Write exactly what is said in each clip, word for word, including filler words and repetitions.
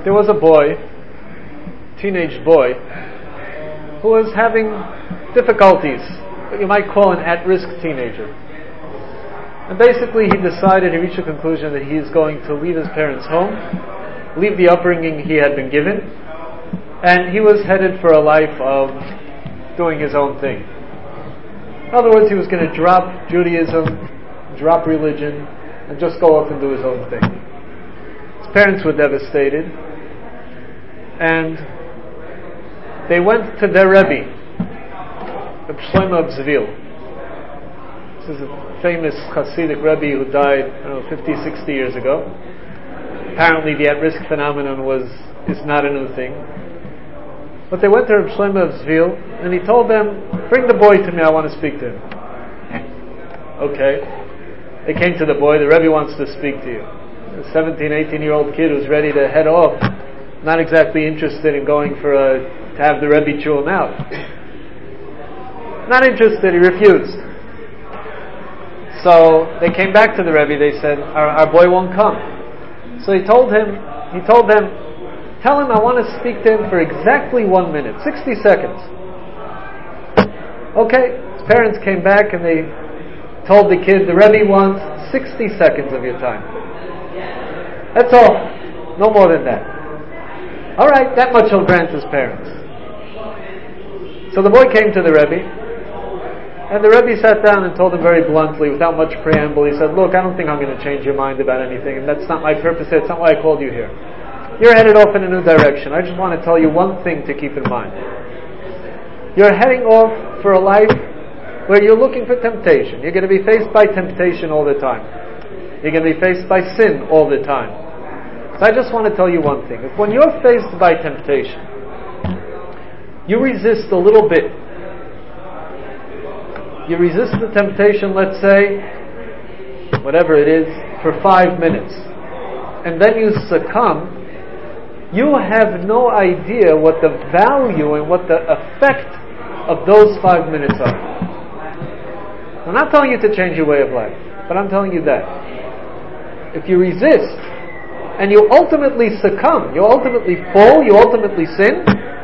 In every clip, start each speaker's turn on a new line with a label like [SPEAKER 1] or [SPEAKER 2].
[SPEAKER 1] there was a boy, teenage boy, who was having difficulties, what you might call an at-risk teenager. And basically he decided, he reached a conclusion that he is going to leave his parents' home, leave the upbringing he had been given, and he was headed for a life of doing his own thing. In other words, he was going to drop Judaism, drop religion, and just go off and do his own thing. His parents were devastated, and they went to their Rebbe, Reb Shlomo of Zvil. This is a famous Hasidic Rebbe who died, I don't know, fifty, sixty years ago. Apparently the at-risk phenomenon was is not a new thing. But they went to Reb Shlomo of Zvil, and he told them, bring the boy to me, I want to speak to him. Okay. They came to the boy, the Rebbe wants to speak to you. A seventeen, eighteen-year-old kid who's ready to head off, not exactly interested in going for a, to have the Rebbe chew him out. Not interested, he refused. So they came back to the Rebbe, they said, our, our boy won't come. So he told him, he told them, tell him I want to speak to him for exactly one minute, sixty seconds. Okay, his parents came back and they told the kid, the Rebbe wants sixty seconds of your time. That's all, no more than that. Alright, that much he'll grant his parents. So the boy came to the Rebbe, and the Rebbe sat down and told him very bluntly, without much preamble, he said, look, I don't think I'm going to change your mind about anything, and that's not my purpose, that's not why I called you here. You're headed off in a new direction. I just want to tell you one thing to keep in mind. You're heading off for a life where you're looking for temptation. You're going to be faced by temptation all the time. You're going to be faced by sin all the time. So I just want to tell you one thing. If when you're faced by temptation, you resist a little bit, you resist the temptation, let's say, whatever it is, for five minutes, and then you succumb, you have no idea what the value and what the effect of those five minutes are. I'm not telling you to change your way of life, but I'm telling you that if you resist and you ultimately succumb, you ultimately fall, you ultimately sin,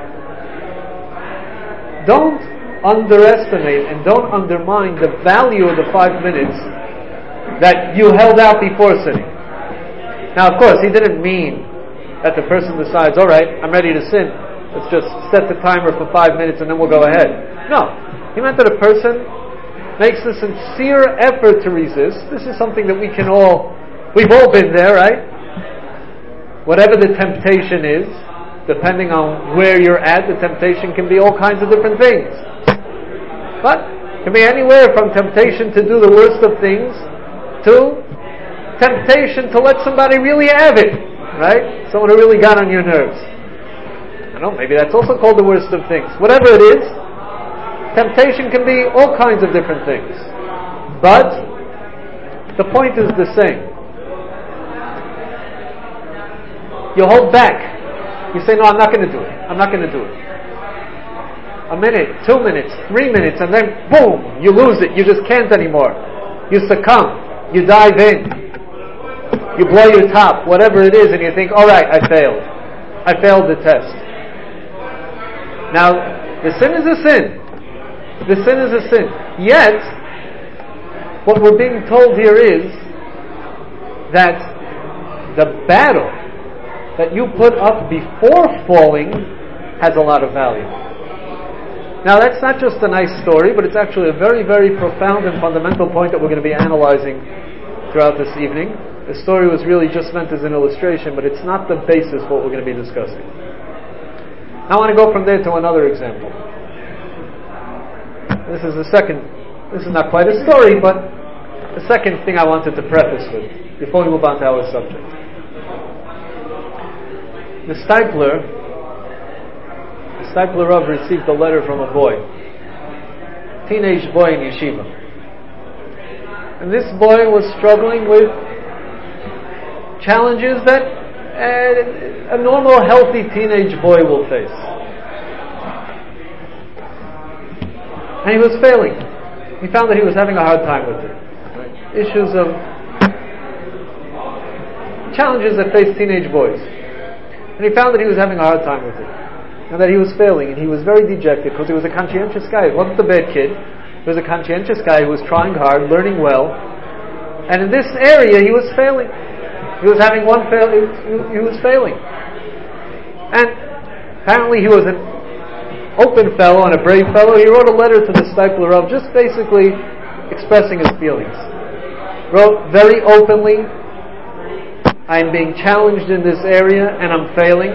[SPEAKER 1] don't underestimate and don't undermine the value of the five minutes that you held out before sinning. Now, of course, he didn't mean that the person decides, all right, I'm ready to sin, let's just set the timer for five minutes and then we'll go ahead. No, he meant that a person makes a sincere effort to resist. This is something that we can all, we've all been there, right? Whatever the temptation is, depending on where you're at, the temptation can be all kinds of different things. But it can be anywhere from temptation to do the worst of things to temptation to let somebody really have it, right? Someone who really got on your nerves. I don't know, maybe that's also called the worst of things. Whatever it is, temptation can be all kinds of different things. But the point is the same. You hold back. You say, no, I'm not going to do it. I'm not going to do it. A minute, two minutes, three minutes, and then boom, you lose it. You just can't anymore. You succumb. You dive in. You blow your top, whatever it is, and you think, all right, I failed. I failed the test. Now, the sin is a sin. The sin is a sin. Yet, what we're being told here is that the battle that you put up before falling has a lot of value. Now, that's not just a nice story, but it's actually a very, very profound and fundamental point that we're going to be analyzing throughout this evening. The story was really just meant as an illustration, but it's not the basis of what we're going to be discussing. Now I want to go from there to another example. This is the second, this is not quite a story, but the second thing I wanted to preface with, before we move on to our subject. The Steipler, the Steipler Rav received a letter from a boy, teenage boy in yeshiva. And this boy was struggling with challenges that a, a normal, healthy teenage boy will face. And he was failing. He found that he was having a hard time with it. Right? Issues of challenges that face teenage boys. And he found that he was having a hard time with it. And that he was failing. And he was very dejected because he was a conscientious guy. He wasn't a bad kid. He was a conscientious guy who was trying hard, learning well. And in this area, he was failing. He was having one fail. He was failing. And apparently he was an open fellow and a brave fellow. He wrote a letter to the Steipler Rav just basically expressing his feelings. Wrote very openly, I'm being challenged in this area and I'm failing.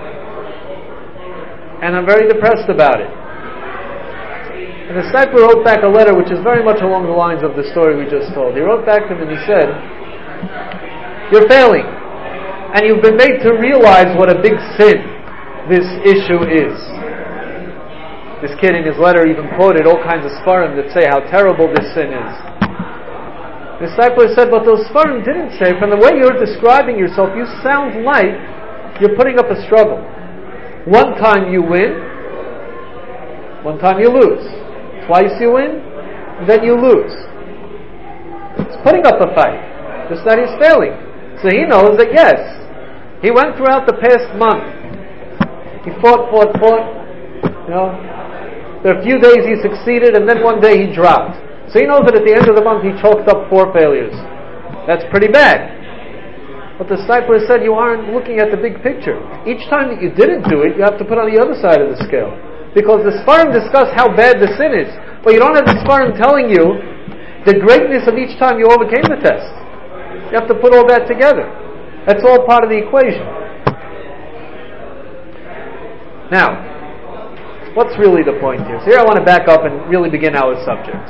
[SPEAKER 1] And I'm very depressed about it. And the Steipler wrote back a letter which is very much along the lines of the story we just told. He wrote back to him and he said, you're failing. And you've been made to realize what a big sin this issue is. This kid in his letter even quoted all kinds of Sfarim that say how terrible this sin is. The Steipler said, but those Sfarim didn't say, from the way you're describing yourself, you sound like you're putting up a struggle. One time you win, one time you lose. Twice you win, and then you lose. It's putting up a fight, just that he's failing. So he knows that yes, he went throughout the past month. He fought, fought, fought. You know, there are a few days he succeeded, and then one day he dropped. So he knows that at the end of the month he chalked up four failures. That's pretty bad. But the Steipler said you aren't looking at the big picture. Each time that you didn't do it, you have to put on the other side of the scale. Because the Sfarim discuss how bad the sin is. But you don't have the Sfarim telling you the greatness of each time you overcame the test. You have to put all that together. That's all part of the equation. Now, what's really the point here? So here I want to back up and really begin our subject.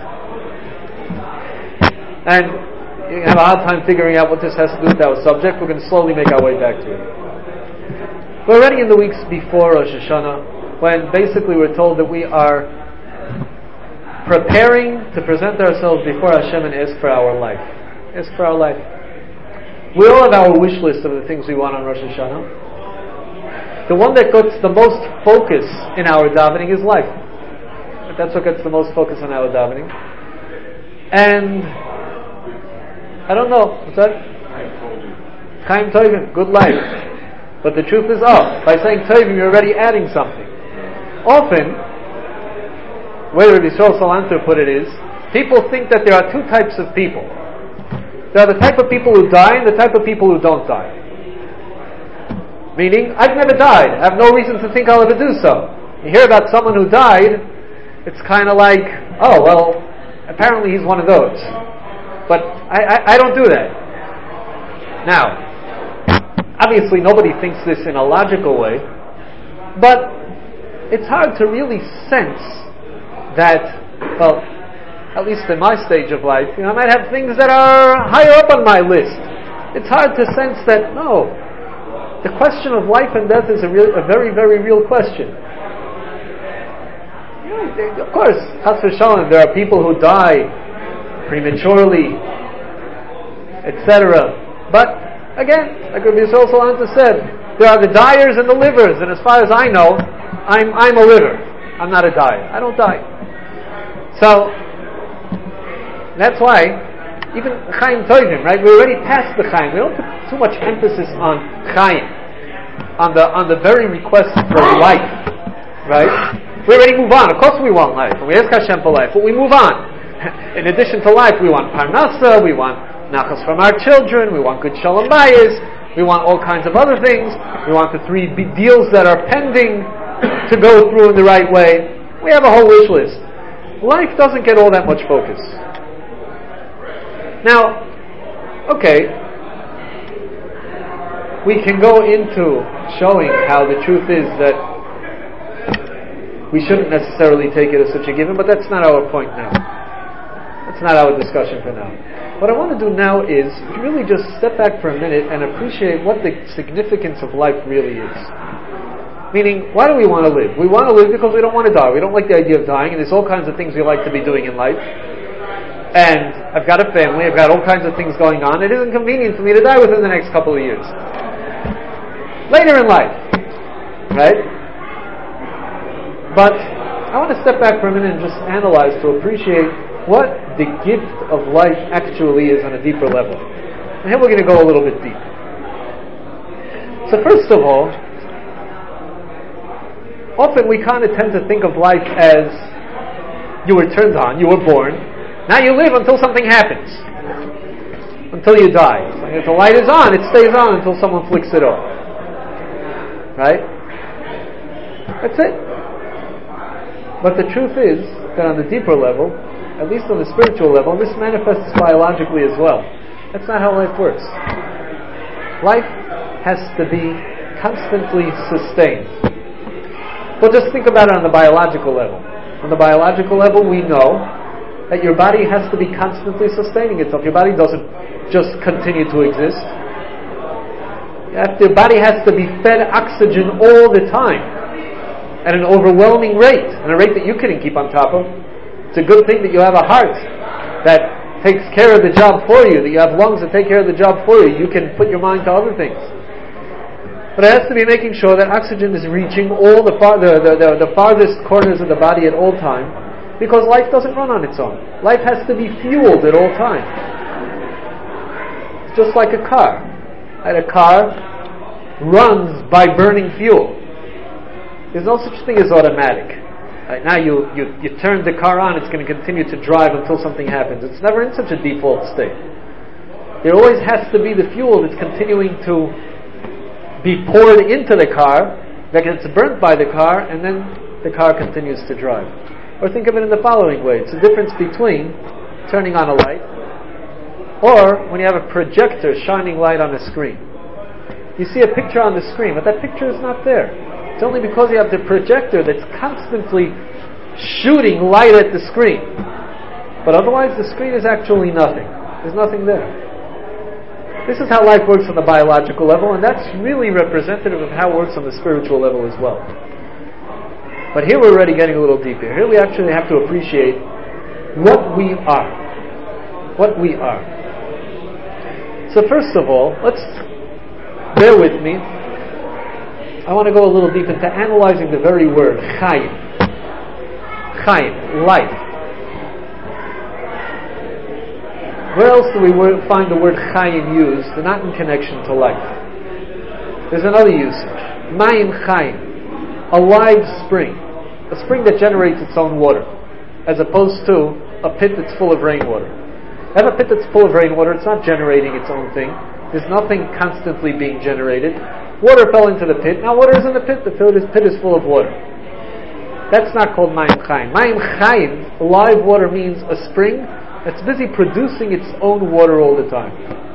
[SPEAKER 1] And you have a hard time figuring out what this has to do with our subject. We're going to slowly make our way back to it. We're already in the weeks before Rosh Hashanah, when basically we're told that we are preparing to present ourselves before Hashem and ask for our life. Ask for our life. We all have our wish list of the things we want on Rosh Hashanah. The one that gets the most focus in our davening is life. That's what gets the most focus in our davening. And I don't know. What's that? Chaim Tovim, good life. But the truth is, oh, by saying Tovim, you're already adding something. Often, the way Rabbi Yisrael Salanter put it is, people think that there are two types of people. There are the type of people who die and the type of people who don't die. Meaning, I've never died. I have no reason to think I'll ever do so. You hear about someone who died, it's kind of like, oh, well, apparently he's one of those. But I, I, I don't do that. Now, obviously nobody thinks this in a logical way, but it's hard to really sense that, well, at least in my stage of life, you know, I might have things that are higher up on my list. It's hard to sense that, no, the question of life and death is a, real, a very, very real question. You know, of course, Chas v'Shalom, there are people who die prematurely, et cetera. But again, like Rabbi Yisrael Salanter said, there are the dyers and the livers, and as far as I know, I'm I'm a liver. I'm not a dyer. I don't die. So that's why even Chaim Tovim, right? We're already past the Chaim. We don't put too much emphasis on Chaim, on the on the very request for life, right? We already move on. Of course, we want life, and we ask Hashem for life, but we move on. In addition to life, we want parnasa, we want nachas from our children, we want good shalom bayis, we want all kinds of other things, we want the three big deals that are pending to go through in the right way. We have a whole wish list. Life doesn't get all that much focus. Now, okay, we can go into showing how the truth is that we shouldn't necessarily take it as such a given, but that's not our point now. That's not our discussion for now. What I want to do now is really just step back for a minute and appreciate what the significance of life really is. Meaning, why do we want to live? We want to live because we don't want to die. We don't like the idea of dying, and there's all kinds of things we like to be doing in life. And I've got a family, I've got all kinds of things going on. It isn't convenient for me to die within the next couple of years. Later in life, right? But I want to step back for a minute and just analyze to appreciate what the gift of life actually is on a deeper level. And here we're going to go a little bit deep. So first of all, often we kind of tend to think of life as you were turned on, you were born, now you live until something happens, until you die. Like if the light is on, it stays on until someone flicks it off. Right? That's it. But the truth is that on the deeper level, at least on the spiritual level, this manifests biologically as well. That's not how life works. Life has to be constantly sustained. Well, just think about it on the biological level. On the biological level, we know that your body has to be constantly sustaining itself. Your body doesn't just continue to exist. Your body has to be fed oxygen all the time at an overwhelming rate, at a rate that you couldn't keep on top of. It's a good thing that you have a heart that takes care of the job for you, that you have lungs that take care of the job for you. You can put your mind to other things. But it has to be making sure that oxygen is reaching all the, far, the, the, the, the farthest corners of the body at all time, because life doesn't run on its own. Life has to be fueled at all times. It's just like a car. And a car runs by burning fuel. There's no such thing as automatic. Right, now you, you, you turn the car on, it's going to continue to drive until something happens. It's never in such a default state. There always has to be the fuel that's continuing to be poured into the car, that gets burnt by the car, and then the car continues to drive. Or think of it in the following way. It's the difference between turning on a light or when you have a projector shining light on a screen. You see a picture on the screen, but that picture is not there. It's only because you have the projector that's constantly shooting light at the screen. But otherwise the screen is actually nothing. There's nothing there. This is how life works on the biological level, and that's really representative of how it works on the spiritual level as well. But here we're already getting a little deeper. Here we actually have to appreciate what we are. What we are. So first of all, let's bear with me. I want to go a little deep into analyzing the very word, chayim. Chayim, life. Where else do we find the word chayim used, and not in connection to life? There's another usage. Mayim chayim, a live spring. A spring that generates its own water, as opposed to a pit that's full of rainwater. Have a pit that's full of rainwater, it's not generating its own thing. There's nothing constantly being generated. Water fell into the pit. Now water is in the pit. The pit is full of water. That's not called Mayim Chaim. Mayim Chaim, live water, means a spring that's busy producing its own water all the time.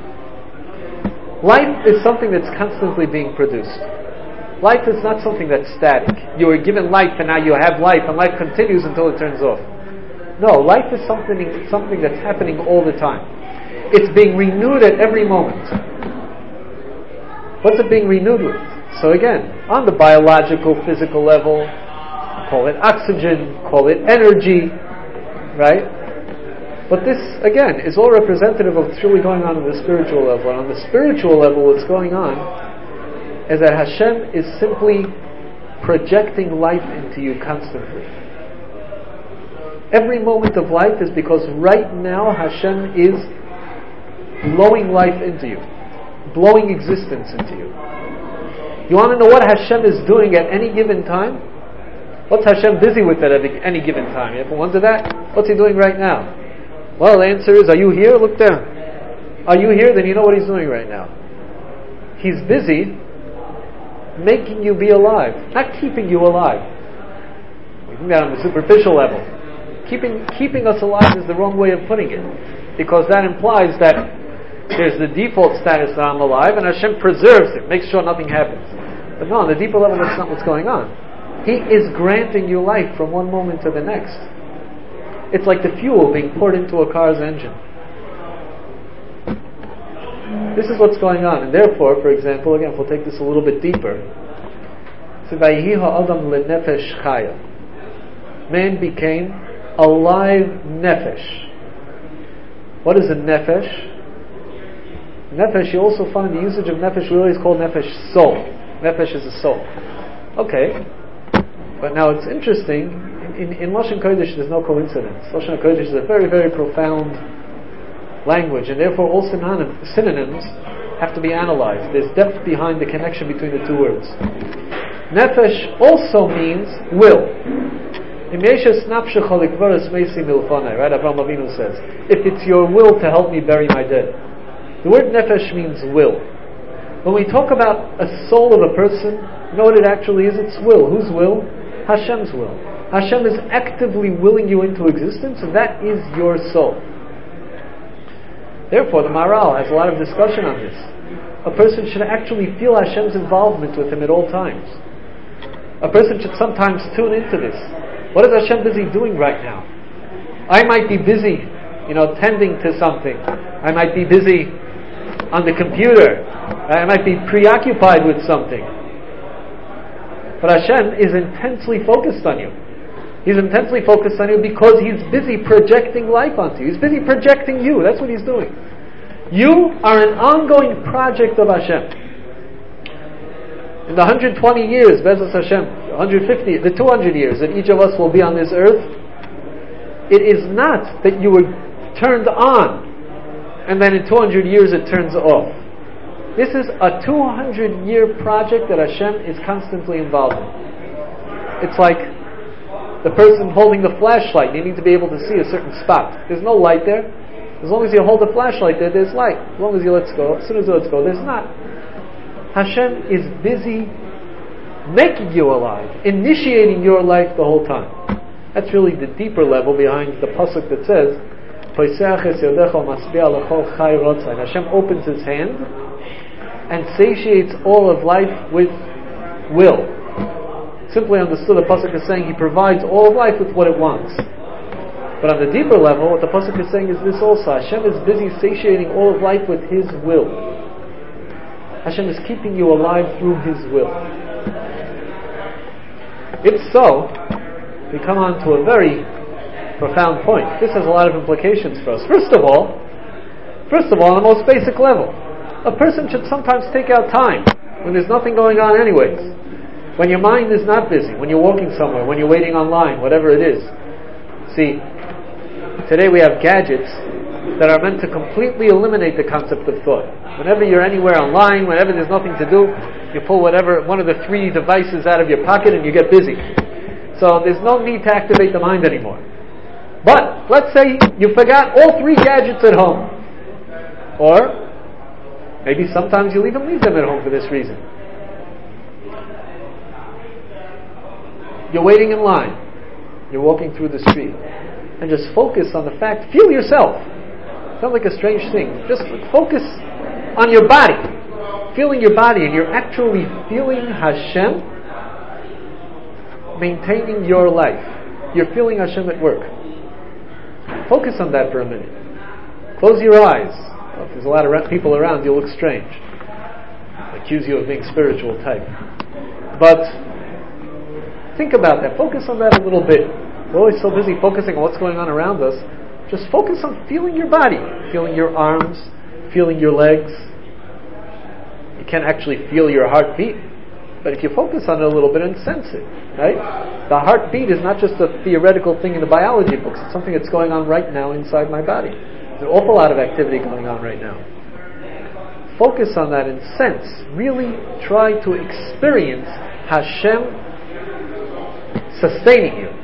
[SPEAKER 1] Life is something that's constantly being produced. Life is not something that's static. You were given life and now you have life, and life continues until it turns off. No, life is something, something that's happening all the time. It's being renewed at every moment. What's it being renewed with? So again, on the biological, physical level, call it oxygen, call it energy, right? But this, again, is all representative of what's really going on on the spiritual level. And on the spiritual level, what's going on is that Hashem is simply projecting life into you constantly. Every moment of life is because right now Hashem is blowing life into you, blowing existence into you. You want to know what Hashem is doing at any given time? What's Hashem busy with at any given time? You ever wonder that? What's He doing right now? Well, the answer is, are you here? Look down. Are you here? Then you know what He's doing right now. He's busy making you be alive, not keeping you alive. We think that on the superficial level. Keeping keeping us alive is the wrong way of putting it, because that implies that there's the default status that I'm alive, and Hashem preserves it, makes sure nothing happens. But no, on the deeper level, that's not what's going on. He is granting you life from one moment to the next. It's like the fuel being poured into a car's engine. This is what's going on, and therefore, for example, again, if we'll take this a little bit deeper, man became a live nefesh. What is a nefesh? Nefesh, you also find the usage of nefesh, we always call nefesh soul. Nefesh is a soul. Okay, but now it's interesting, in, in Lashon Kodesh there's no coincidence. Lashon Kodesh is a very, very profound language, and therefore all synonyms have to be analyzed. There's depth behind the connection between the two words. Nefesh also means will. Right? Avraham Avinu says, if it's your will to help me bury my dead. The word nefesh means will. When we talk about a soul of a person, you know what it actually is? It's will. Whose will? Hashem's will. Hashem is actively willing you into existence, and that is your soul. Therefore, the Maharal has a lot of discussion on this. A person should actually feel Hashem's involvement with him at all times. A person should sometimes tune into this. What is Hashem busy doing right now? I might be busy, you know, tending to something. I might be busy on the computer. I might be preoccupied with something. But Hashem is intensely focused on you. He's intensely focused on you because He's busy projecting life onto you. He's busy projecting you. That's what He's doing. You are an ongoing project of Hashem. In the one hundred twenty years, Bezos Hashem, one hundred fifty, the two hundred years that each of us will be on this earth, it is not that you were turned on and then in two hundred years it turns off. This is a two hundred year project that Hashem is constantly involved in. It's like the person holding the flashlight needing to be able to see a certain spot. There's no light there. As long as you hold the flashlight there, there's light. As long as you let go, as soon as you let go, there's not. Hashem is busy making you alive, initiating your life the whole time. That's really the deeper level behind the pasuk that says, Hashem opens His hand and satiates all of life with will. Simply understood, the pasuk is saying He provides all of life with what it wants. But on the deeper level, what the pasuk is saying is this also: Hashem is busy satiating all of life with His will. Hashem is keeping you alive through His will. If so, we come on to a very profound point. This has a lot of implications for us. First of all, first of all, on the most basic level, a person should sometimes take out time when there's nothing going on anyways. When your mind is not busy, when you're walking somewhere, when you're waiting online, whatever it is. See, today we have gadgets that are meant to completely eliminate the concept of thought. Whenever you're anywhere online, whenever there's nothing to do, you pull whatever, one of the three devices out of your pocket and you get busy. So there's no need to activate the mind anymore. But, let's say you forgot all three gadgets at home. Or, maybe sometimes you'll even leave them at home for this reason. You're waiting in line. You're walking through the street. And just focus on the fact, feel yourself. Sounds like a strange thing. Just focus on your body. Feeling your body, and you're actually feeling Hashem maintaining your life. You're feeling Hashem at work. Focus on that for a minute. Close your eyes. Well, if there's a lot of people around, you'll look strange. They'll accuse you of being spiritual type. But think about that. Focus on that a little bit. We're always so busy focusing on what's going on around us. Just focus on feeling your body, feeling your arms, feeling your legs. You can't actually feel your heartbeat, but if you focus on it a little bit and sense it, right? The heartbeat is not just a theoretical thing in the biology books. It's something that's going on right now inside my body. There's an awful lot of activity going on right now. Focus on that and sense. Really try to experience Hashem sustaining you.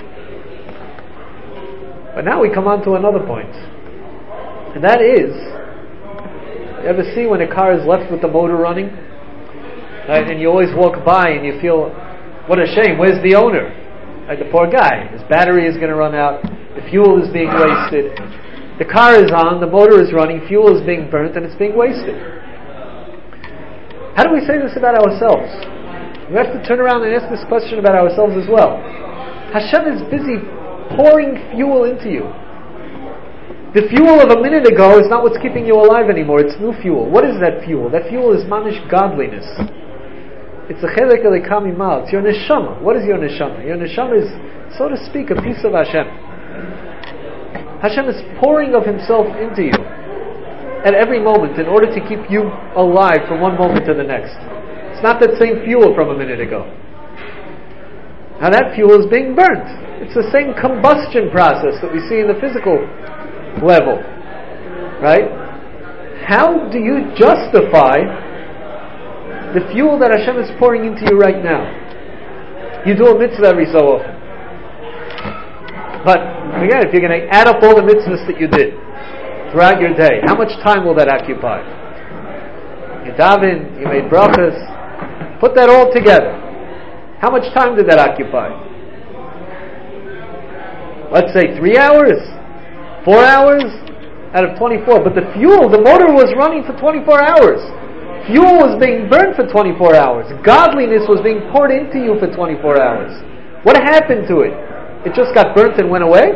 [SPEAKER 1] But now we come on to another point. And that is, you ever see when a car is left with the motor running? Right? And you always walk by and you feel, what a shame, where's the owner? Right? The poor guy. His battery is going to run out. The fuel is being wasted. The car is on, the motor is running, fuel is being burnt, and it's being wasted. How do we say this about ourselves? We have to turn around and ask this question about ourselves as well. Hashem is busy pouring fuel into you. The fuel of a minute ago is not what's keeping you alive anymore. It's new fuel. What is that fuel? That fuel is manish godliness. It's a chelek elikam imal. It's your neshama. What is your neshama? Your neshama is, so to speak, a piece of Hashem. Hashem is pouring of Himself into you at every moment in order to keep you alive from one moment to the next. It's not that same fuel from a minute ago. Now that fuel is being burnt. It's the same combustion process that we see in the physical level. Right? How do you justify the fuel that Hashem is pouring into you right now? you do a mitzvah every so often. But again, if you're going to add up all the mitzvahs that you did throughout your day, how much time will that occupy? You daven, you made brachas, put that all together. How much time did that occupy? Let's say three hours? Four hours? Out of twenty-four. But the fuel, the motor was running for twenty-four hours. Fuel was being burned for twenty-four hours. Godliness was being poured into you for twenty-four hours. What happened to it? It just got burnt and went away?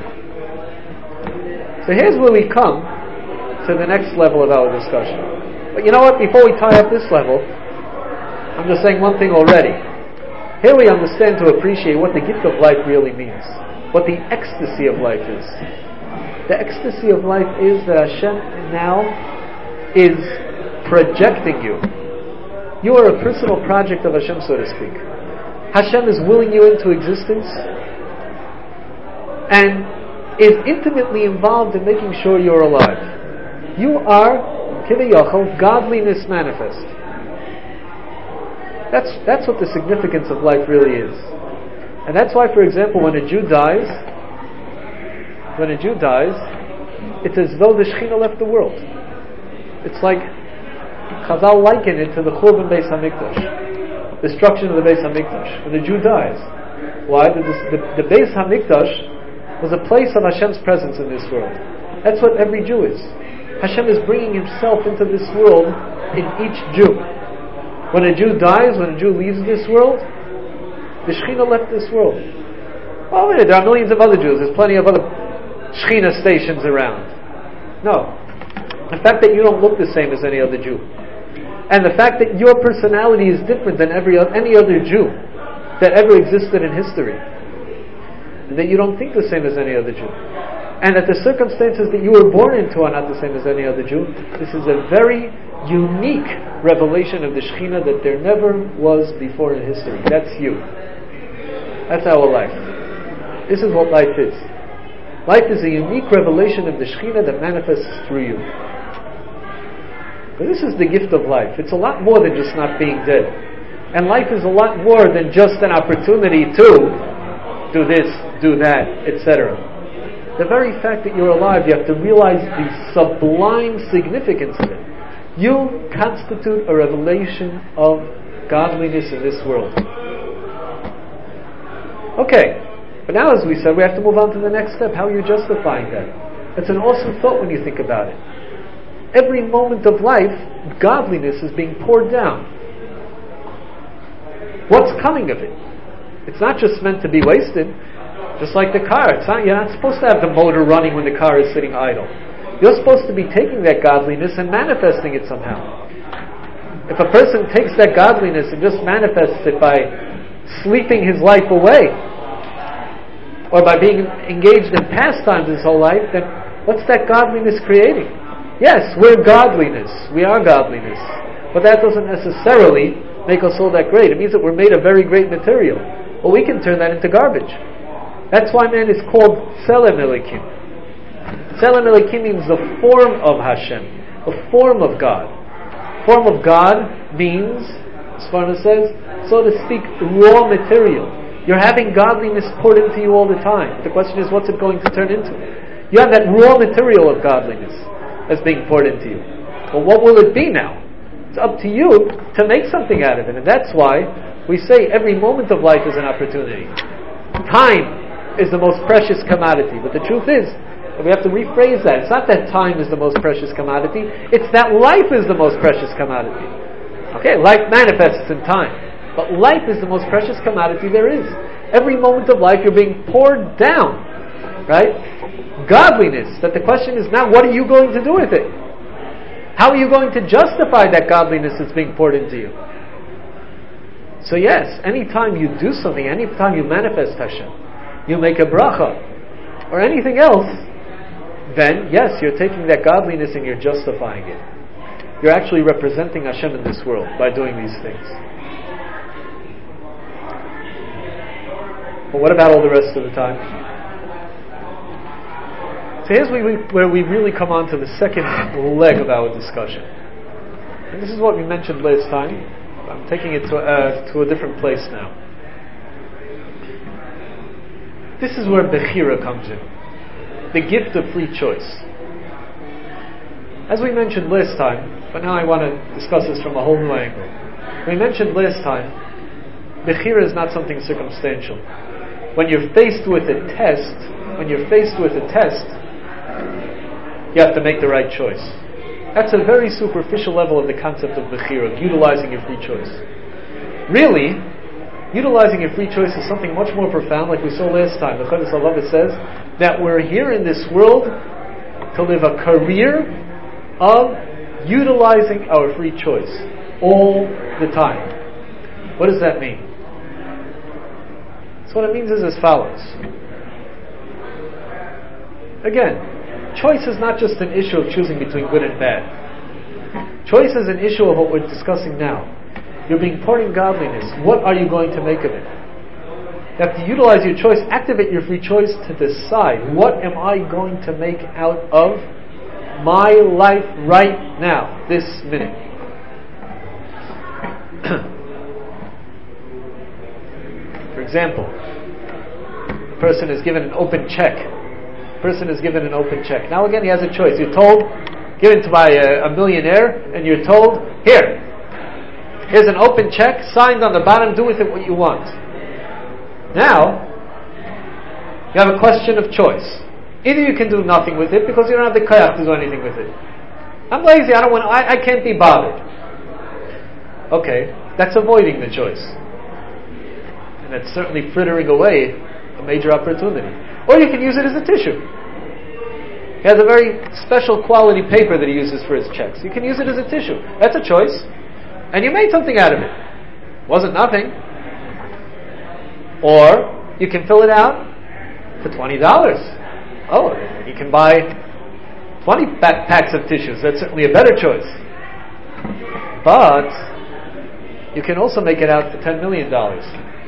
[SPEAKER 1] So here's where we come to the next level of our discussion. But you know what? Before we tie up this level, I'm just saying one thing already. Here we understand to appreciate what the gift of life really means. What the ecstasy of life is. The ecstasy of life is that Hashem now is projecting you. You are a personal project of Hashem, so to speak. Hashem is willing you into existence and is intimately involved in making sure you're alive. You are, kiviyachol, godliness manifest. That's, that's what the significance of life really is. And that's why, for example, when a Jew dies, when a Jew dies, it's as though the Shekhinah left the world. It's like Chazal liken it to the Churban Beis Hamikdash, destruction of the Beis Hamikdash. When the Jew dies, why? The, the, the Beis Hamikdash was a place of Hashem's presence in this world. That's what every Jew is. Hashem is bringing Himself into this world in each Jew. When a Jew dies, when a Jew leaves this world, the Shekhinah left this world. Oh, there are millions of other Jews. There's plenty of other Shekhinah stations around. No. The fact that you don't look the same as any other Jew, and the fact that your personality is different than every any other Jew that ever existed in history, and that you don't think the same as any other Jew, and that the circumstances that you were born into are not the same as any other Jew, this is a very unique revelation of the Shekhinah that there never was before in history. That's you. That's our life. This is what life is. Life is a unique revelation of the Shekhinah that manifests through you. But this is the gift of life. It's a lot more than just not being dead. And life is a lot more than just an opportunity to do this, do that, et cetera. The very fact that you're alive, you have to realize the sublime significance of it. You constitute a revelation of godliness in this world. Okay. But now, as we said, we have to move on to the next step. How are you justifying that? It's an awesome thought when you think about it. Every moment of life, godliness is being poured down. What's coming of it? It's not just meant to be wasted. Just like the car. It's not, you're not supposed to have the motor running when the car is sitting idle. You're supposed to be taking that godliness and manifesting it somehow. If a person takes that godliness and just manifests it by sleeping his life away, or by being engaged in pastimes his whole life, then what's that godliness creating? Yes, we're godliness. We are godliness. But that doesn't necessarily make us all that great. It means that we're made of very great material. Well, we can turn that into garbage. That's why man is called Tselem Elikim. Tselem Elikim means the form of Hashem, the form of God. Form of God means, as Sforno says, so to speak, raw material. You're having godliness poured into you all the time. The question is, what's it going to turn into? You have that raw material of godliness that's being poured into you. Well, what will it be now? It's up to you to make something out of it. And that's why we say every moment of life is an opportunity. Time is the most precious commodity. But the truth is, we have to rephrase that. It's not that time is the most precious commodity. It's that life is the most precious commodity. Okay, life manifests in time. But life is the most precious commodity there is. Every moment of life you're being poured down. Right? Godliness. That the question is now, what are you going to do with it? How are you going to justify that godliness that's being poured into you? So yes, anytime you do something, anytime you manifest Hashem, you make a bracha, or anything else, then yes, you're taking that godliness and you're justifying it. You're actually representing Hashem in this world by doing these things. But what about all the rest of the time? So here's where we, where we really come on to the second leg of our discussion. And this is what we mentioned last time. I'm taking it to, uh, to a different place now. This is where Bechira comes in. The gift of free choice. As we mentioned last time, but now I want to discuss this from a whole new angle. We mentioned last time, Bechira is not something circumstantial. When you're faced with a test, when you're faced with a test, you have to make the right choice. That's a very superficial level of the concept of Bechira, of utilizing your free choice. Really, utilizing your free choice is something much more profound, like we saw last time. The Chodesh Halava says that we're here in this world to live a career of utilizing our free choice all the time. What does that mean? So what it means is as follows. Again, choice is not just an issue of choosing between good and bad. Choice is an issue of what we're discussing now. You're being poured in godliness. What are you going to make of it? You have to utilize your choice, activate your free choice to decide, what am I going to make out of my life right now, this minute? For example, a person is given an open check. A person is given an open check. Now again, he has a choice. You're told, given to by a, a millionaire, and you're told, here, here's an open check, signed on the bottom, do with it what you want. Now, you have a question of choice. Either you can do nothing with it because you don't have the koyach to do anything with it. I'm lazy, I don't want, I, I can't be bothered. Okay, that's avoiding the choice. And that's certainly frittering away a major opportunity. Or you can use it as a tissue. He has a very special quality paper that he uses for his checks. You can use it as a tissue. That's a choice. And you made something out of it. Wasn't nothing. Or you can fill it out for twenty dollars. Oh, you can buy twenty packs of tissues. That's certainly a better choice. But you can also make it out for ten million dollars.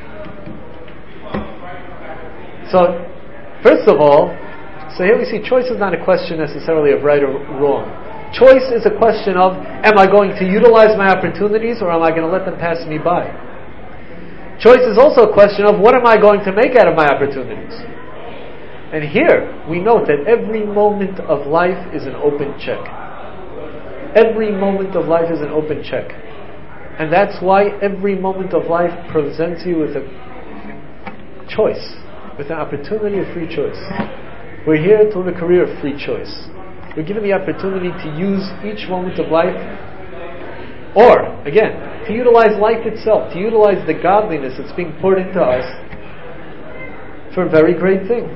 [SPEAKER 1] So, first of all, so here we see choice is not a question necessarily of right or wrong. Choice is a question of, am I going to utilize my opportunities or am I going to let them pass me by? Choice is also a question of, what am I going to make out of my opportunities? And here, we note that every moment of life is an open check. Every moment of life is an open check. And that's why every moment of life presents you with a choice, with an opportunity of free choice. We're here to live a career of free choice. We're given the opportunity to use each moment of life, or, again, to utilize life itself, to utilize the godliness that's being poured into us for very great things.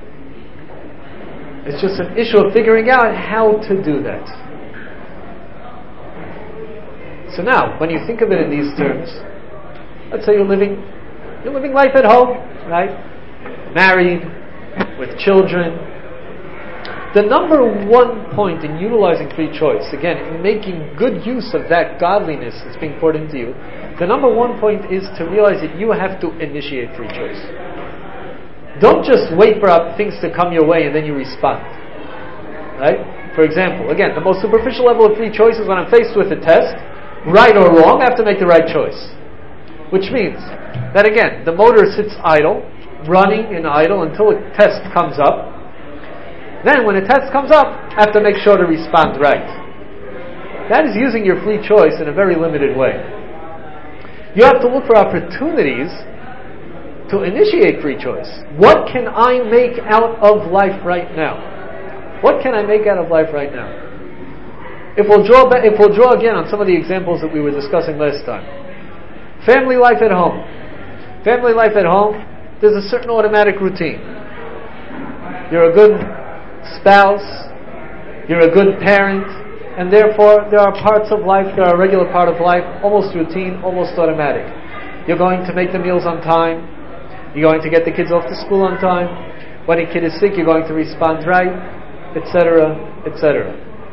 [SPEAKER 1] It's just an issue of figuring out how to do that. So now, when you think of it in these terms, let's say you're living, you're living life at home, right? Married, with children. The number one point in utilizing free choice, again, in making good use of that godliness that's being poured into you, the number one point is to realize that you have to initiate free choice. Don't just wait for things to come your way and then you respond. Right? For example, again, the most superficial level of free choice is when I'm faced with a test, right or wrong, I have to make the right choice. Which means that again, the motor sits idle, running in idle until a test comes up. Then when a test comes up, I have to make sure to respond right. That is using your free choice in a very limited way. You have to look for opportunities to initiate free choice. What can I make out of life right now? What can I make out of life right now? If we'll draw, if we'll draw again on some of the examples that we were discussing last time. Family life at home. Family life at home, there's a certain automatic routine. You're a good spouse, you're a good parent, and therefore there are parts of life that are a regular part of life, almost routine, almost automatic. You're going to make the meals on time, you're going to get the kids off to school on time, when a kid is sick you're going to respond right, et cetera, et cetera.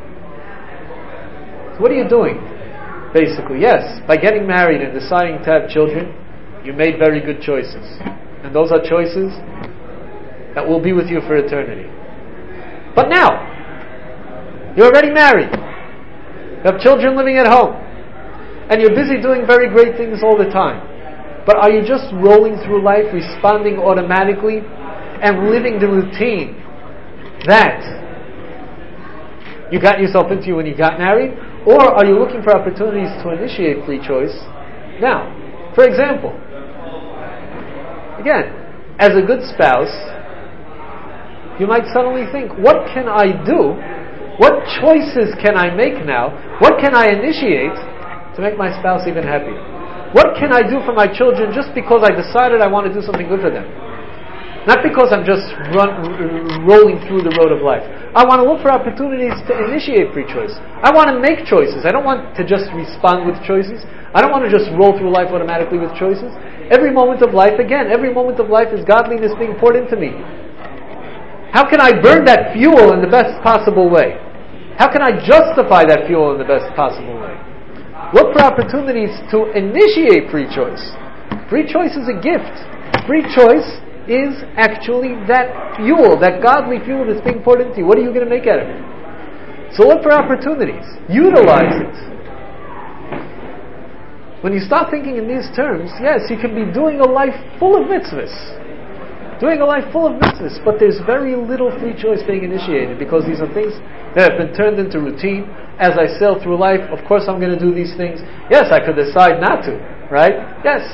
[SPEAKER 1] So what are you doing? Basically, yes, by getting married and deciding to have children, you made very good choices. And those are choices that will be with you for eternity. But now, you're already married. You have children living at home. And you're busy doing very great things all the time. But are you just rolling through life, responding automatically and living the routine that you got yourself into when you got married? Or are you looking for opportunities to initiate free choice now? For example, again, as a good spouse, you might suddenly think, what can I do? What choices can I make now? What can I initiate to make my spouse even happier? What can I do for my children just because I decided I want to do something good for them? Not because I'm just run, rolling through the road of life. I want to look for opportunities to initiate free choice. I want to make choices. I don't want to just respond with choices. I don't want to just roll through life automatically with choices. Every moment of life, again, every moment of life is godliness being poured into me. How can I burn that fuel in the best possible way? How can I justify that fuel in the best possible way? Look for opportunities to initiate free choice. Free choice is a gift. Free choice is actually that fuel, that godly fuel that's being poured into you. What are you going to make out of it? So look for opportunities. Utilize it. When you start thinking in these terms, yes, you can be doing a life full of mitzvahs. Doing a life full of mitzvahs, but there's very little free choice being initiated because these are things that have been turned into routine. As I sail through life, of course I'm going to do these things. Yes, I could decide not to, right? Yes.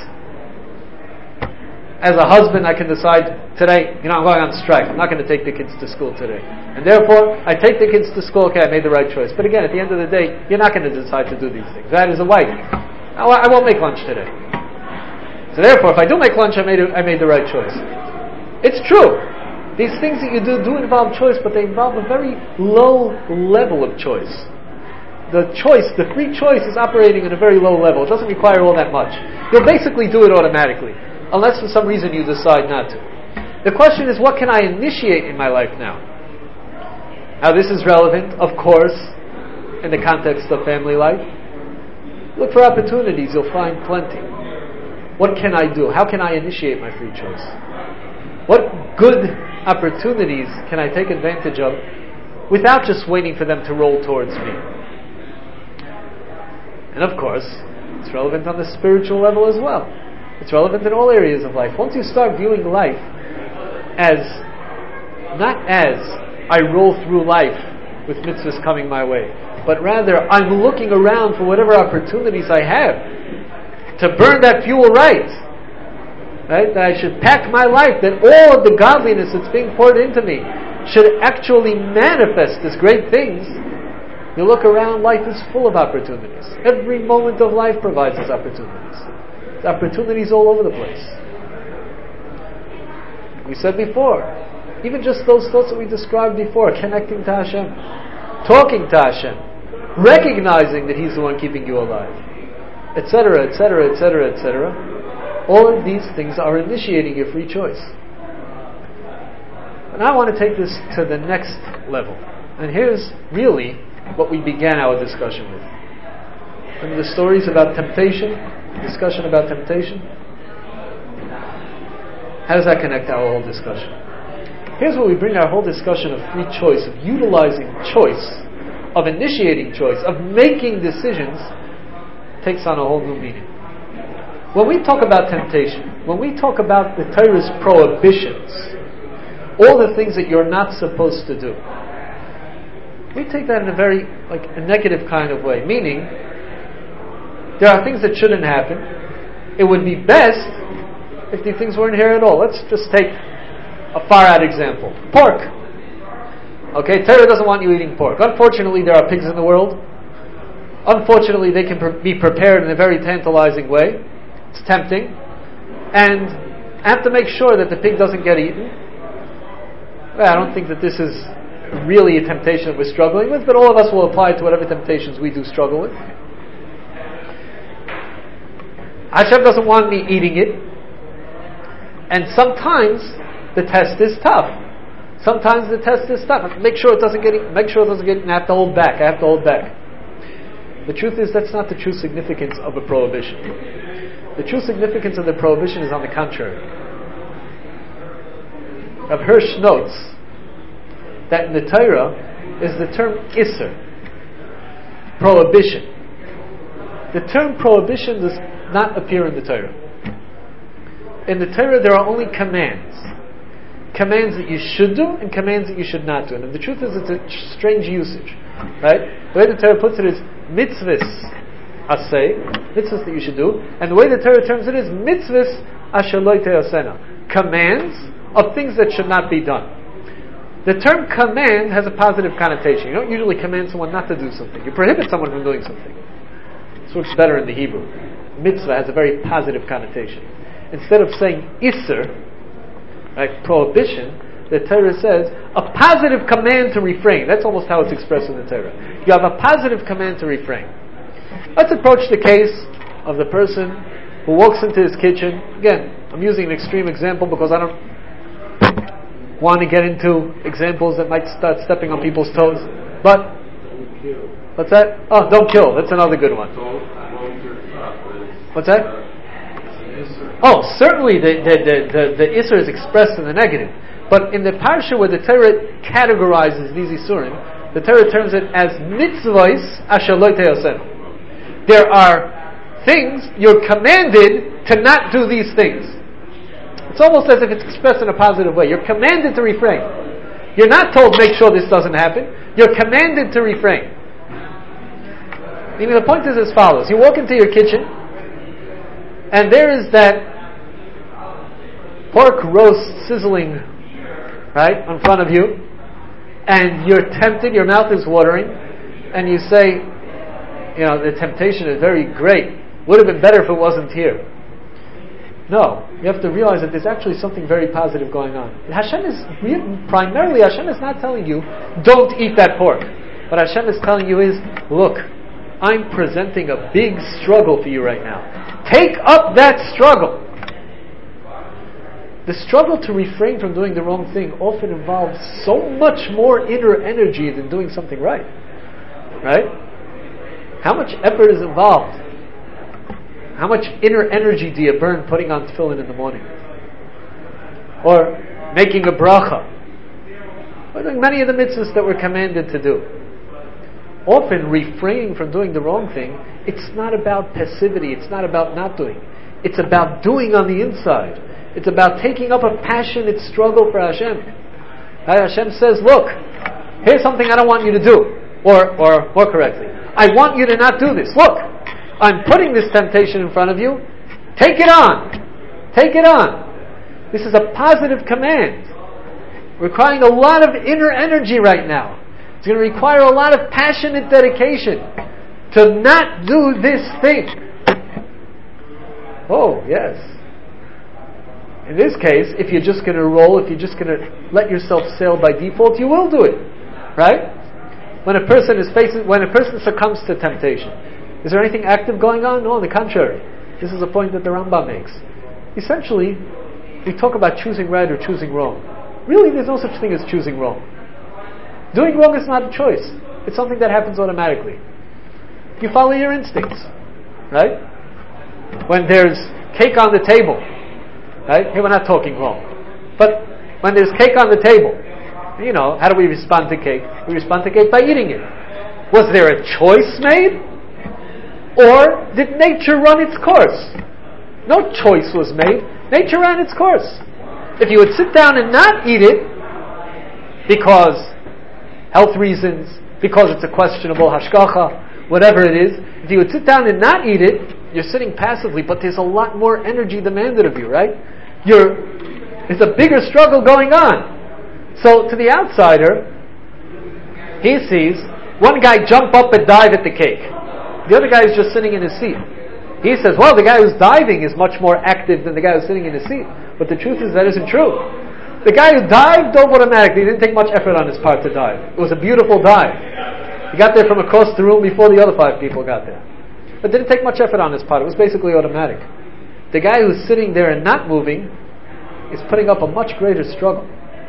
[SPEAKER 1] As a husband, I can decide today, you know, I'm going on strike. I'm not going to take the kids to school today. And therefore, I take the kids to school. Okay, I made the right choice. But again, at the end of the day, you're not going to decide to do these things. That is a wife. I won't make lunch today. So therefore, if I do make lunch, I made, I made the right choice. It's true. These things that you do do involve choice, but they involve a very low level of choice. The choice, the free choice is operating at a very low level. It doesn't require all that much. You'll basically do it automatically, unless for some reason you decide not to. The question is, what can I initiate in my life now? Now this is relevant, of course, in the context of family life. Look for opportunities, you'll find plenty. What can I do? How can I initiate my free choice? What good opportunities can I take advantage of without just waiting for them to roll towards me? And of course, it's relevant on the spiritual level as well. It's relevant in all areas of life. Once you start viewing life as, not as I roll through life with mitzvahs coming my way, but rather I'm looking around for whatever opportunities I have to burn that fuel right. Right? That I should pack my life, that all of the godliness that's being poured into me should actually manifest as great things. You look around, life is full of opportunities. Every moment of life provides us opportunities. There's opportunities all over the place. We said before, even just those thoughts that we described before, connecting to Hashem, talking to Hashem, recognizing that He's the one keeping you alive, etc., etc., et cetera, et cetera. All of these things are initiating your free choice. And I want to take this to the next level. And here's really what we began our discussion with. Remember the stories about temptation? Discussion about temptation? How does that connect to our whole discussion? Here's where we bring our whole discussion of free choice, of utilizing choice, of initiating choice, of making decisions, takes on a whole new meaning. When we talk about temptation, when we talk about the Torah's prohibitions, all the things that you're not supposed to do, we take that in a very, like, a negative kind of way. Meaning, there are things that shouldn't happen. It would be best if these things weren't here at all. Let's just take a far-out example. Pork. Okay, Torah doesn't want you eating pork. Unfortunately, there are pigs in the world. Unfortunately, they can pre- be prepared in a very tantalizing way. It's tempting. And I have to make sure that the pig doesn't get eaten. Well, I don't think that this is really a temptation that we're struggling with, but all of us will apply it to whatever temptations we do struggle with. Hashem doesn't want me eating it. And sometimes the test is tough. Sometimes the test is tough. Make sure it doesn't get eaten. Make sure it doesn't get eaten. I have to hold back. I have to hold back. The truth is, that's not the true significance of a prohibition. The true significance of the prohibition is on the contrary. Rav Hirsch notes that in the Torah is the term Isser, prohibition. The term prohibition does not appear in the Torah. In the Torah there are only commands. commands that you should do and commands that you should not do. And the truth is, it's a strange usage, right? The way the Torah puts it is mitzvahs aseh, mitzvahs that you should do, and the way the Torah terms it is mitzvahs asher lo te'asena, commands of things that should not be done. The term command has a positive connotation. You don't usually command someone not to do something. You prohibit someone from doing something. This works better in the Hebrew. Mitzvah has a very positive connotation. Instead of saying isser, like prohibition, the Torah says a positive command to refrain. That's almost how it's expressed in the Torah. You have a positive command to refrain. Let's approach the case of the person who walks into his kitchen. Again, I'm using an extreme example because I don't want to get into examples that might start stepping on people's toes. But, what's that? Oh, don't kill. That's another good one. What's that? Oh, certainly the the, the, the, the Isser is expressed in the negative. But in the parsha where the Torah categorizes these Isurim, the Torah terms it as mitzvahs asher lo te'asenu. There are things you're commanded to not do these things. It's almost as if it's expressed in a positive way. You're commanded to refrain. You're not told, make sure this doesn't happen. You're commanded to refrain. Meaning the point is as follows. You walk into your kitchen, and there is that pork roast sizzling, right, in front of you, and you're tempted, your mouth is watering, and you say, you know, the temptation is very great. Would have been better if it wasn't here. No, you have to realize that there's actually something very positive going on. Hashem is, primarily Hashem is not telling you, don't eat that pork. What Hashem is telling you is, look, I'm presenting a big struggle for you right now. Take up that struggle. The struggle to refrain from doing the wrong thing often involves so much more inner energy than doing something right. Right? How much effort is involved? How much inner energy do you burn putting on tefillin in the morning? Or making a bracha? Or doing many of the mitzvahs that we're commanded to do. Often refraining from doing the wrong thing, it's not about passivity, it's not about not doing. It's about doing on the inside. It's about taking up a passionate struggle for Hashem. Hashem says, look, here's something I don't want you to do. Or, or more correctly, I want you to not do this. Look, I'm putting this temptation in front of you. Take it on. Take it on. This is a positive command. Requiring a lot of inner energy right now. It's going to require a lot of passionate dedication to not do this thing. Oh, yes. In this case, if you're just going to roll, if you're just going to let yourself sail by default, you will do it. Right? When a person is facing, when a person succumbs to temptation, is there anything active going on? No, on the contrary. This is a point that the Rambam makes. Essentially, we talk about choosing right or choosing wrong. Really, there's no such thing as choosing wrong. Doing wrong is not a choice. It's something that happens automatically. You follow your instincts. Right? When there's cake on the table, right? Here we're not talking wrong. But when there's cake on the table, you know, how do we respond to cake? We respond to cake by eating it. Was there a choice made? Or did nature run its course? No choice was made. Nature ran its course. If you would sit down and not eat it because health reasons, because it's a questionable hashgacha, whatever it is, if you would sit down and not eat it, you're sitting passively, but there's a lot more energy demanded of you, right? You're, there's a bigger struggle going on. So to the outsider, he sees one guy jump up and dive at the cake. The other guy is just sitting in his seat. He says, well, the guy who's diving is much more active than the guy who's sitting in his seat. But the truth is that isn't true. The guy who dived dove automatically. He didn't take much effort on his part to dive. It was a beautiful dive. He got there from across the room before the other five people got there. But it didn't take much effort on his part. It was basically automatic. The guy who's sitting there and not moving is putting up a much greater struggle.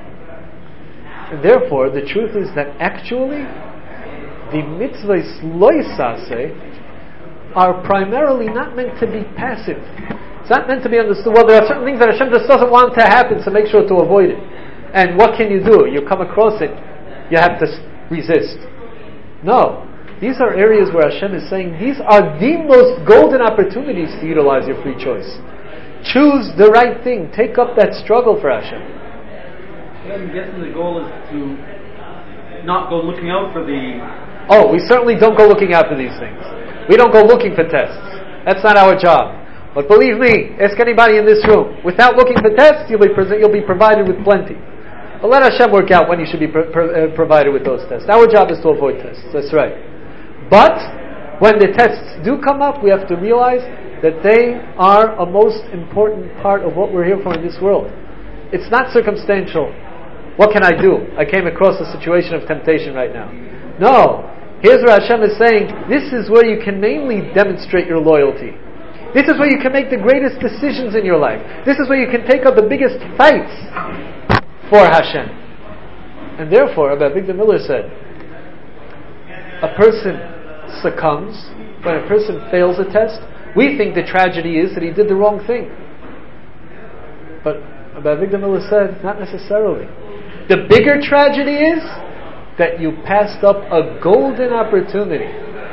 [SPEAKER 1] And therefore, the truth is that actually, the mitzvahs loisase are primarily not meant to be passive. It's not meant to be understood. Well, there are certain things that Hashem just doesn't want to happen, so make sure to avoid it. And what can you do? You come across it, you have to resist. No. These are areas where Hashem is saying, these are the most golden opportunities to utilize your free choice. Choose the right thing. Take up that struggle for Hashem.
[SPEAKER 2] I'm guessing the goal is to not go looking out for the...
[SPEAKER 1] Oh, we certainly don't go looking out for these things. We don't go looking for tests. That's not our job. But believe me, ask anybody in this room. Without looking for tests, you'll be, pre- you'll be provided with plenty. But let Hashem work out when you should be pro- pro- uh, provided with those tests. Our job is to avoid tests. That's right. But when the tests do come up, we have to realize that they are a most important part of what we're here for in this world. It's not circumstantial. What can I do? I came across a situation of temptation right now. No. Here's where Hashem is saying, this is where you can mainly demonstrate your loyalty. This is where you can make the greatest decisions in your life. This is where you can take up the biggest fights for Hashem. And therefore, Rabbi Avigdor Miller said, a person succumbs when a person fails a test. We think the tragedy is that he did the wrong thing. But Rabbi Avigdor Miller said, not necessarily. The bigger tragedy is that you passed up a golden opportunity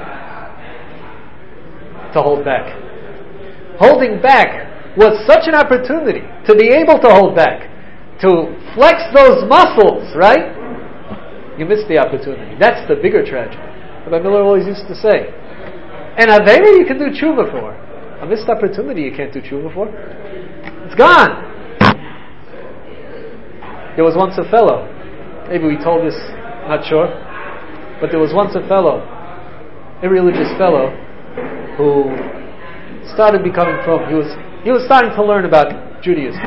[SPEAKER 1] to hold back. Holding back was such an opportunity to be able to hold back, to flex those muscles, right? You missed the opportunity. That's the bigger tragedy. Rabbi Miller always used to say, an avera you can do tshuva for. A missed opportunity you can't do tshuva for. It's gone. There was once a fellow, maybe we told this, not sure, but there was once a fellow, a religious fellow, who started becoming from, he was he was starting to learn about Judaism.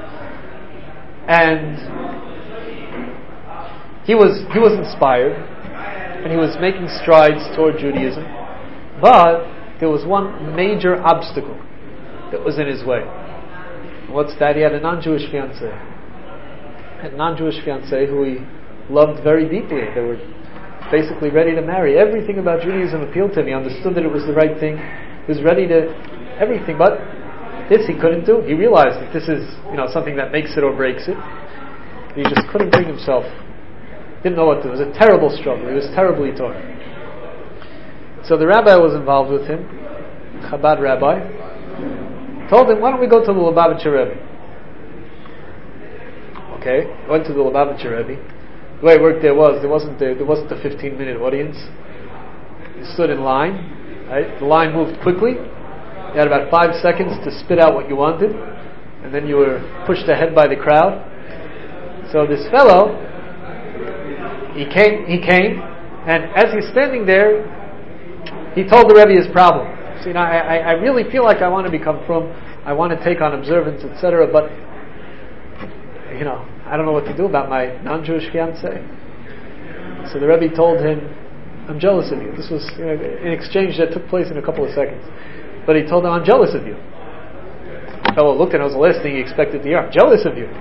[SPEAKER 1] And he was he was inspired, and he was making strides toward Judaism, but there was one major obstacle that was in his way. What's that? He had a non-Jewish fiancée. A non-Jewish fiancée who he loved very deeply. They were basically ready to marry. Everything about Judaism appealed to him. He understood that it was the right thing. He was ready to everything, but this he couldn't do. He realized that this is, you know, something that makes it or breaks it. He just couldn't bring himself. Didn't know what to do. It was a terrible struggle. He was terribly torn. So the rabbi was involved with him, Chabad rabbi, told him, why don't we go to the Lubavitcher Rebbe? Okay, went to the Lubavitcher Rebbe. The way it worked there was, there wasn't the, there wasn't a fifteen minute audience. You stood in line, right? The line moved quickly. You had about five seconds to spit out what you wanted, and then you were pushed ahead by the crowd. So this fellow, he came, he came, and as he's standing there, he told the Rebbe his problem. So, you know, I, I really feel like I want to become frum, I want to take on observance, et cetera, but you know, I don't know what to do about my non-Jewish fiancée. So the Rebbe told him, I'm jealous of you. This was, you know, an exchange that took place in a couple of seconds. But he told him, I'm jealous of you. The fellow looked at him, it was the last thing he expected to hear. I'm jealous of you.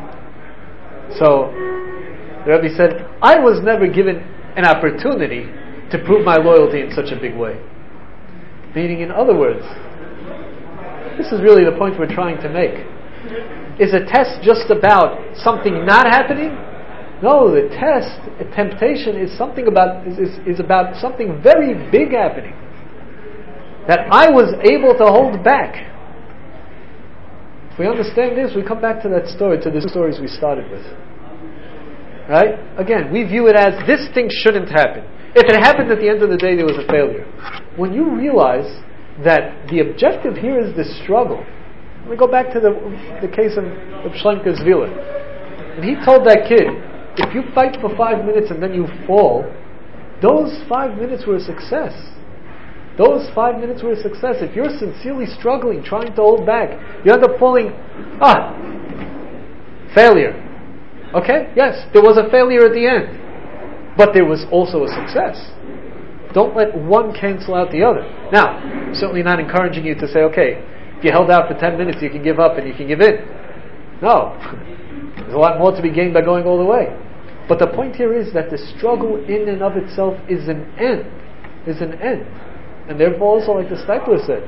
[SPEAKER 1] So the Rebbe said, I was never given an opportunity to prove my loyalty in such a big way. Meaning, in other words, this is really the point we're trying to make. Is a test just about something not happening? No, the test, a temptation, is something about is, is, is about something very big happening. That I was able to hold back. If we understand this, we come back to that story, to the stories we started with. Right? Again, we view it as this thing shouldn't happen. If it happened at the end of the day, there was a failure. When you realize that the objective here is the struggle. We go back to the the case of, of Shlemka Zvila. And he told that kid, if you fight for five minutes and then you fall, those five minutes were a success. Those five minutes were a success. If you're sincerely struggling, trying to hold back, you end up falling, ah, failure. Okay, yes, there was a failure at the end. But there was also a success. Don't let one cancel out the other. Now, I'm certainly not encouraging you to say, okay, if you held out for ten minutes, you can give up and you can give in. No. There's a lot more to be gained by going all the way. But the point here is that the struggle in and of itself is an end. Is an end. And therefore also, like the Steipler said,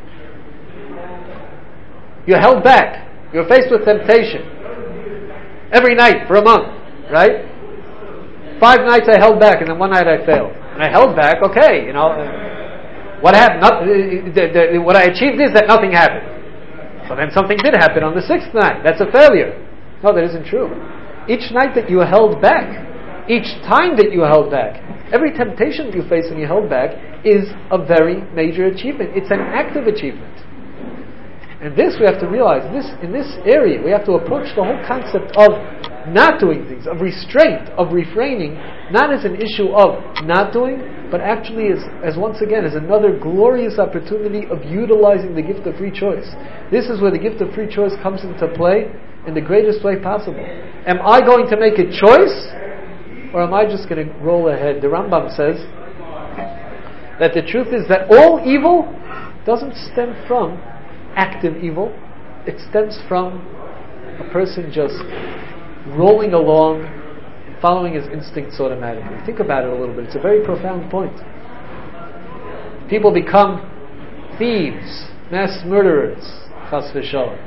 [SPEAKER 1] you're held back. You're faced with temptation. Every night for a month. Right? Five nights I held back and then one night I failed. And I held back, okay, you know. What happened? Not, the, the, what I achieved is that nothing happened. But then something did happen on the sixth night. That's a failure. No, that isn't true. Each night that you held back, each time that you held back, every temptation that you face and you held back is a very major achievement. It's an active achievement. And this we have to realize, this, in this area, we have to approach the whole concept of not doing things, of restraint, of refraining, not as an issue of not doing, but actually as, as once again, as another glorious opportunity of utilizing the gift of free choice. This is where the gift of free choice comes into play in the greatest way possible. Am I going to make a choice, or am I just going to roll ahead? The Rambam says that the truth is that all evil doesn't stem from active evil. It stems from a person just rolling along, following his instincts automatically. Think about it a little bit. It's a very profound point. People become thieves, mass murderers, chas v'shalom.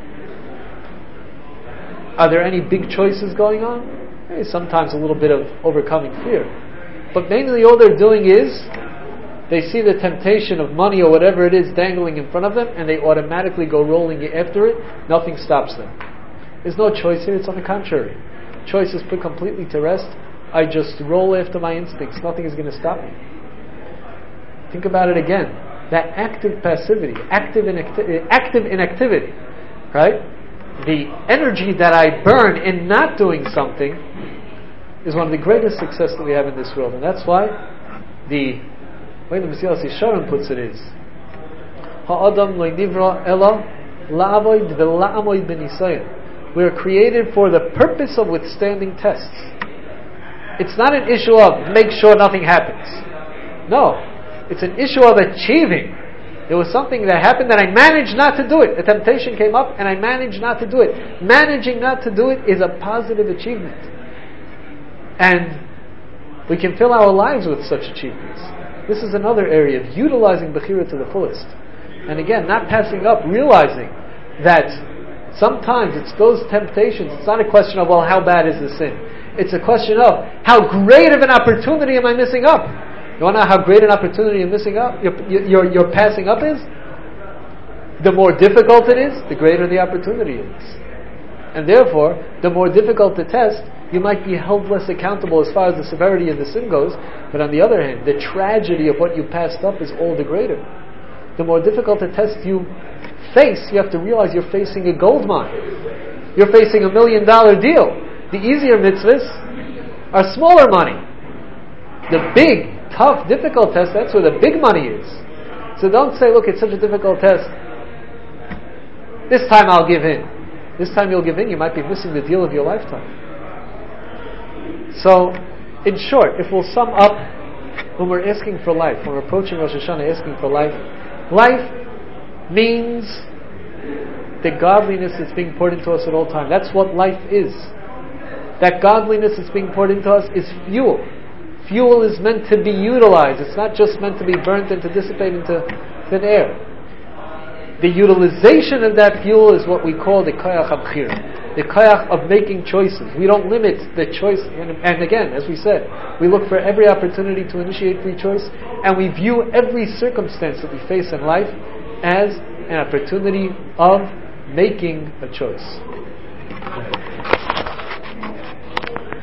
[SPEAKER 1] Are there any big choices going on? Maybe sometimes a little bit of overcoming fear. But mainly all they're doing is they see the temptation of money or whatever it is dangling in front of them, and they automatically go rolling after it. Nothing stops them. There's no choice here. It's on the contrary. Choice is put completely to rest. I just roll after my instincts. Nothing is going to stop me. Think about it again. That active passivity, active inacti- active inactivity, right? The energy that I burn in not doing something is one of the greatest success that we have in this world. And that's why the way the Mesilas Yesharim puts it is, Ha'adam lo nivra ela la'avoid ve'la'amoid b'nisayon. We are created for the purpose of withstanding tests. It's not an issue of make sure nothing happens. No. It's an issue of achieving. There was something that happened and I managed not to do it. A temptation came up and I managed not to do it. Managing not to do it is a positive achievement. And we can fill our lives with such achievements. This is another area of utilizing Bechira to the fullest. And again, not passing up, realizing that sometimes it's those temptations. It's not a question of, well, how bad is the sin? It's a question of, how great of an opportunity am I missing up? You want to know how great an opportunity you're missing up, you're, you're, you're passing up is? The more difficult it is, the greater the opportunity is. And therefore, the more difficult the test, you might be held less accountable as far as the severity of the sin goes, but on the other hand, the tragedy of what you passed up is all the greater. The more difficult a test you face, you have to realize you're facing a gold mine. You're facing a million dollar deal. The easier mitzvahs are smaller money. The big, tough, difficult test, that's where the big money is. So don't say, look, it's such a difficult test. This time I'll give in. This time you'll give in, you might be missing the deal of your lifetime. So, in short, if we'll sum up, when we're asking for life, when we're approaching Rosh Hashanah asking for life, life means the godliness that's being poured into us at all times. That's what life is. That godliness that's being poured into us is fuel. Fuel is meant to be utilized. It's not just meant to be burnt and to dissipate into thin air. The utilization of that fuel is what we call the koyach habchira. The koyach of making choices. We don't limit the choice. And, and again, as we said, we look for every opportunity to initiate free choice, and we view every circumstance that we face in life as an opportunity of making a choice.